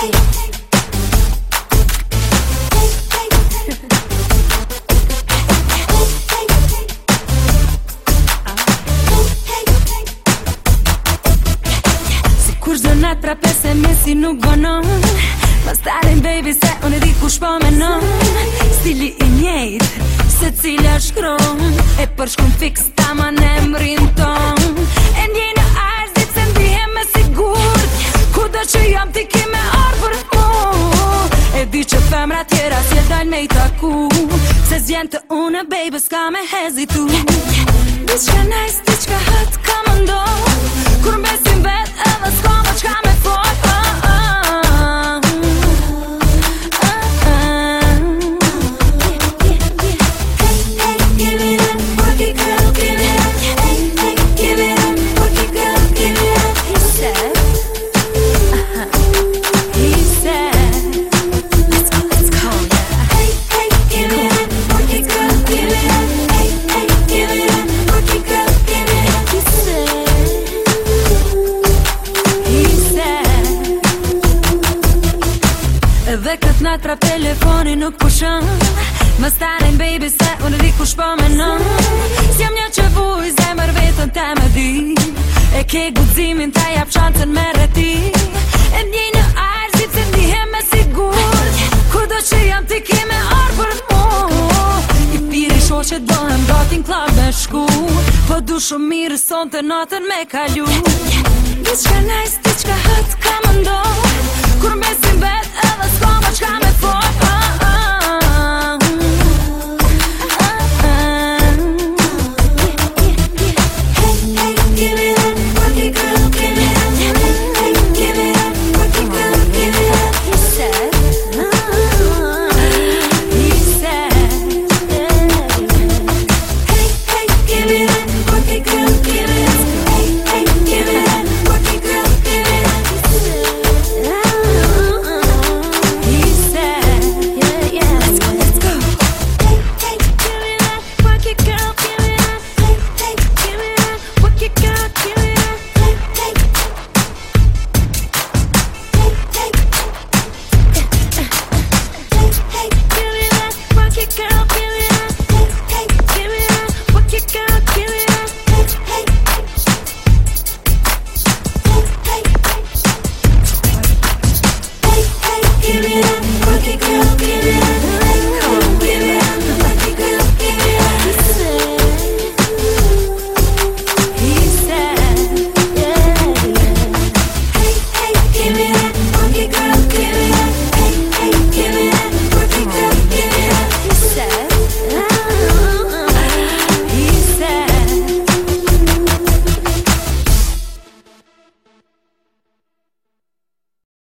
Zënat pra SMS-i nuk banon Ma stalin baby se unë di kush po menon Stili I njejt, se cila shkron E për shkun fix ta ma në emrin ton E njej në arzit se ndihem me sigurt Kudo që jam ti ki me orë për mu E di që femra tjera si e dal me I taku Se zjen të une baby s'ka me hezitu Diçka nice, diçka hot ka më ndonë Kur mbesim vet edhe s'ka më qka me fort Give it up, work it girl, give it up Give it up, work it girl, give it up He said He said Let's go now Give it up, work it girl, give it up Give it up, work it girl, give it up He said Edhe këtë natë pra telefoni nuk pushon Më starin baby se unë di kush po menon S'jam një që vuj zemër vetën te më di E ke guximin ta jap shancën me reti E njej në arzit se ndihem me sigurt Kudo që jam ti ki me orë për mu I piri shoqe dohem gati n'klab me shku Po du shumë mirë son të natën me kalu Diçka nice, diçka hot ka më ndonë Kur me